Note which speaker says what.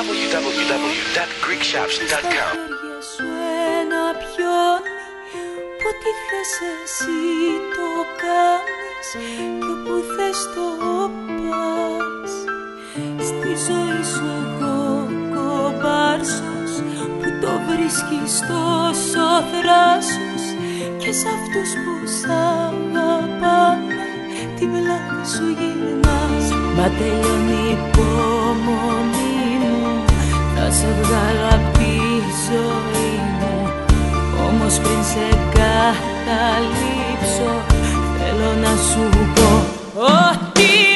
Speaker 1: www.greekshops.com.
Speaker 2: Σου ένα πιόνι που ό,τι θες εσύ το κάνεις και όπου θες το πας. Στη ζωή σου εγώ κομπάρσος που το βρίσκεις τόσο θράσος και σ' αυτούς που σ' αγαπάνε την πλάτη σου γυρνάς. Μα τελειώνει η υπομονή μου, θα σε βγάλω απ' τη ζωή μου. Όμως πριν σε καταλήψω θέλω να σου πω ότι